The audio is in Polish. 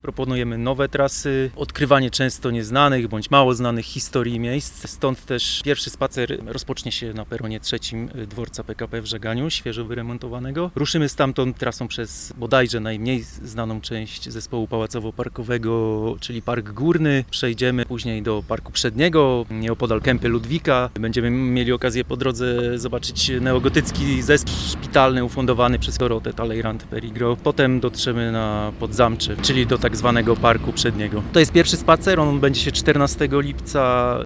Proponujemy nowe trasy, odkrywanie często nieznanych bądź mało znanych historii miejsc. Stąd też pierwszy spacer rozpocznie się na peronie 3 dworca PKP w Żeganiu, świeżo wyremontowanego. Ruszymy stamtąd trasą przez bodajże najmniej znaną część zespołu pałacowo-parkowego, czyli Park Górny. Przejdziemy później do Parku Przedniego, nieopodal Kępy Ludwika. Będziemy mieli okazję po drodze zobaczyć neogotycki zespół szpitalny ufundowany przez Dorotę Talleyrand-Perigro. Potem dotrzemy na Podzamcze, czyli do tak zwanego Parku Przedniego. To jest pierwszy spacer, on będzie się 14 lipca